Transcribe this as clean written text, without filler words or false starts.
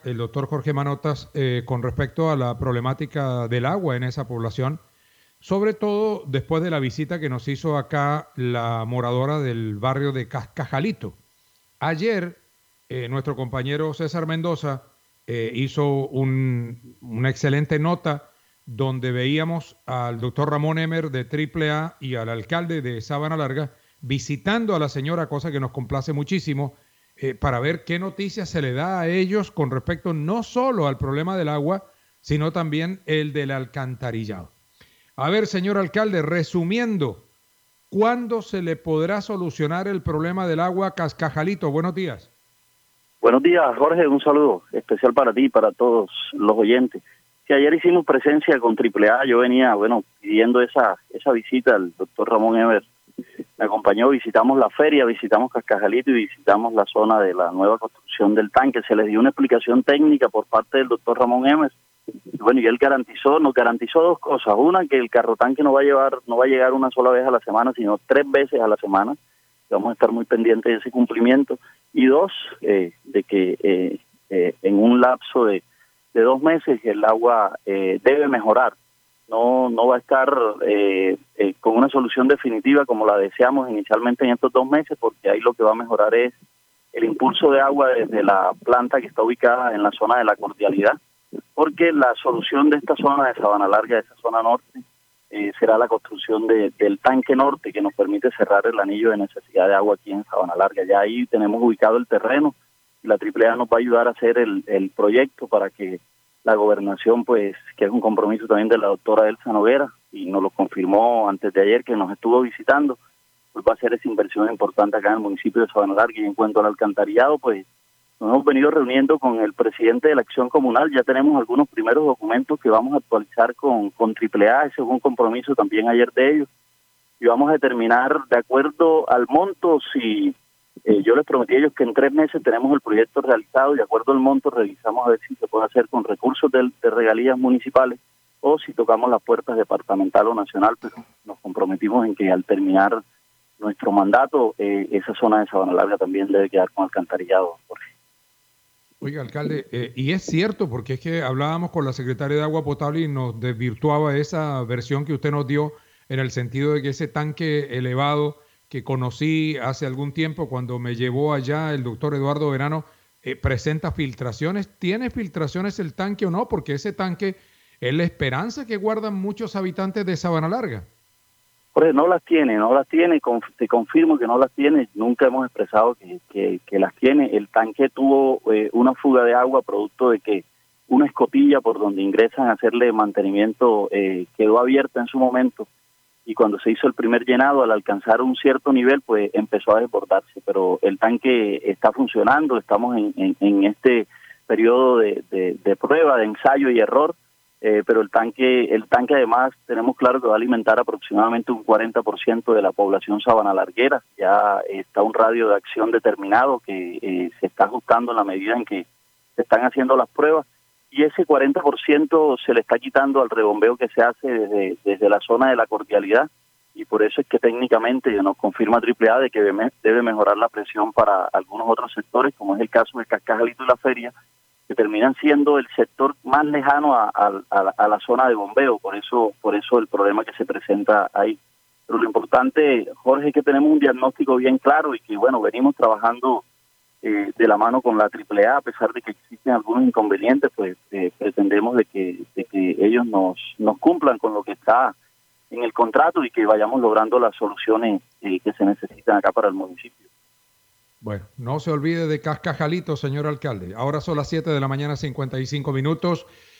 el doctor Jorge Manotas con respecto a la problemática del agua en esa población, sobre todo después de la visita que nos hizo acá la moradora del barrio de Cascajalito. Ayer, nuestro compañero César Mendoza hizo una excelente nota donde veíamos al doctor Ramón Emer de AAA y al alcalde de Sabana Larga visitando a la señora, cosa que nos complace muchísimo, para ver qué noticias se le da a ellos con respecto no solo al problema del agua, sino también el del alcantarillado. A ver, señor alcalde, resumiendo, ¿cuándo se le podrá solucionar el problema del agua a Cascajalito? Buenos días. Buenos días, Jorge, un saludo especial para ti y para todos los oyentes. Sí, ayer hicimos presencia con AAA, yo venía, pidiendo esa visita al doctor Ramón Emer. Me acompañó, visitamos la feria, visitamos Cascajalito y visitamos la zona de la nueva construcción del tanque. Se les dio una explicación técnica por parte del doctor Ramón Emer. Y él nos garantizó dos cosas. Una, que el carro tanque no va a llegar una sola vez a la semana, sino 3 veces a la semana. Vamos a estar muy pendientes de ese cumplimiento. Y dos, de que en un lapso de 2 meses el agua debe mejorar. No va a estar con una solución definitiva como la deseamos inicialmente en estos 2 meses, porque ahí lo que va a mejorar es el impulso de agua desde la planta que está ubicada en la zona de la Cordialidad, porque la solución de esta zona de Sabana Larga, de esa zona norte, será la construcción del tanque norte, que nos permite cerrar el anillo de necesidad de agua aquí en Sabana Larga. Ya ahí tenemos ubicado el terreno y la AAA nos va a ayudar a hacer el proyecto para que la gobernación, pues, que es un compromiso también de la doctora Elsa Noguera, y nos lo confirmó antes de ayer que nos estuvo visitando, pues va a hacer esa inversión importante acá en el municipio de Sabana Larga. Y en cuanto al alcantarillado, pues nos hemos venido reuniendo con el presidente de la Acción Comunal. Ya tenemos algunos primeros documentos que vamos a actualizar con AAA. Ese es un compromiso también ayer de ellos. Y vamos a determinar, de acuerdo al monto, si yo les prometí a ellos que en 3 meses tenemos el proyecto realizado, y de acuerdo al monto revisamos a ver si se puede hacer con recursos de regalías municipales o si tocamos las puertas departamental o nacional, pero nos comprometimos en que al terminar nuestro mandato, esa zona de Sabana Larga también debe quedar con alcantarillado, Jorge. Oiga, alcalde, y es cierto, porque es que hablábamos con la secretaria de Agua Potable y nos desvirtuaba esa versión que usted nos dio en el sentido de que ese tanque elevado que conocí hace algún tiempo cuando me llevó allá el doctor Eduardo Verano, presenta filtraciones. ¿Tiene filtraciones el tanque o no? Porque ese tanque es la esperanza que guardan muchos habitantes de Sabana Larga. Jorge, no las tiene, te confirmo que no las tiene. Nunca hemos expresado que las tiene. El tanque tuvo una fuga de agua producto de que una escotilla por donde ingresan a hacerle mantenimiento quedó abierta en su momento, y cuando se hizo el primer llenado, al alcanzar un cierto nivel, pues empezó a desbordarse. Pero el tanque está funcionando, estamos en este periodo de prueba, de ensayo y error. Pero el tanque además tenemos claro que va a alimentar aproximadamente un 40% de la población sabanalarguera. Ya está un radio de acción determinado que se está ajustando en la medida en que se están haciendo las pruebas, y ese 40% se le está quitando al rebombeo que se hace desde la zona de la Cordialidad, y por eso es que técnicamente nos confirma AAA de que debe mejorar la presión para algunos otros sectores, como es el caso de Cascajalito y la feria, que terminan siendo el sector más lejano a la zona de bombeo. Por eso el problema que se presenta ahí. Pero lo importante, Jorge, es que tenemos un diagnóstico bien claro y que, venimos trabajando de la mano con la AAA, a pesar de que existen algunos inconvenientes, pues pretendemos de que ellos nos cumplan con lo que está en el contrato y que vayamos logrando las soluciones que se necesitan acá para el municipio. Bueno, no se olvide de Cascajalito, señor alcalde. Ahora son las 7 de la mañana, 55 minutos.